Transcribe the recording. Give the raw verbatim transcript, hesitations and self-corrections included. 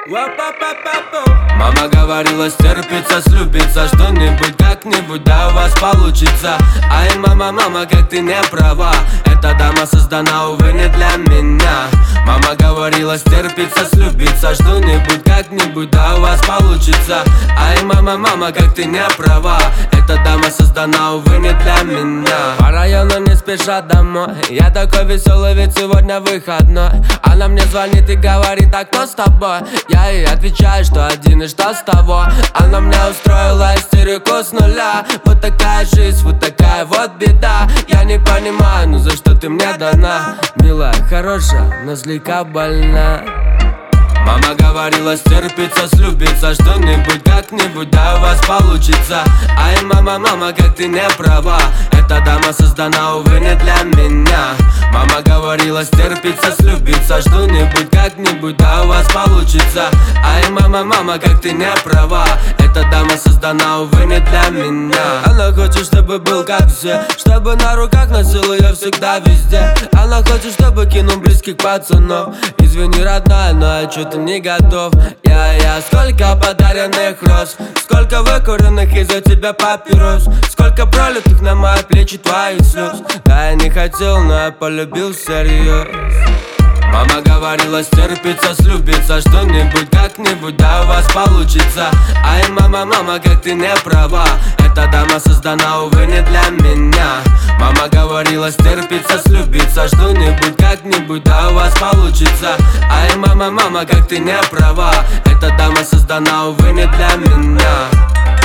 Мама говорила стерпится, слюбится, что-нибудь как-нибудь, да у вас получится. Ай, мама, мама, как ты не права, эта дама создана, увы, не для меня. Мама говорила стерпится, слюбится, что-нибудь как-нибудь, да у вас получится. Ай, мама, мама, как ты не права, эта дама создана, увы, не для меня. По району не спеша домой, я такой веселый, ведь сегодня выходной. Она мне звонит и говорит, а кто с тобой? Я ей отвечаю, что один и что с того. Она мне устроила истерику с нуля. Вот такая жизнь, вот такая вот беда. Я не понимаю, ну за что ты мне дана? Милая, хорошая, но слегка больна. Мама говорила стерпится, слюбится, что-нибудь как-нибудь, да у вас получится. Ай, мама, мама, как ты не права, эта дама создана, увы, не для меня. Мама говорила стерпится, слюбится, что-нибудь как-нибудь, да у вас получится. Ай, мама, мама, как ты не права, эта дама создана, увы, не для меня. Она хочет, чтобы был как все, чтобы на руках носил ее всегда везде. Она хочет, чтобы кинул близких пацанов. Извини, родная, но я что-то не готов. Я, я, сколько подаренных роз, сколько выкуренных из-за тебя папирос, сколько пролитых на мои плечи твоих слез. Да, я не хотел, но я полюбил всерьез. Мама говорила стерпится, слюбится, что-нибудь как-нибудь, да у вас получится. Ай, мама, мама, как ты не права, эта дама создана, увы, не для меня. Мама говорила стерпится, слюбится, что-нибудь как-нибудь, да у вас получится. Ай, мама, мама, как ты не права, эта дама создана, увы, не для меня.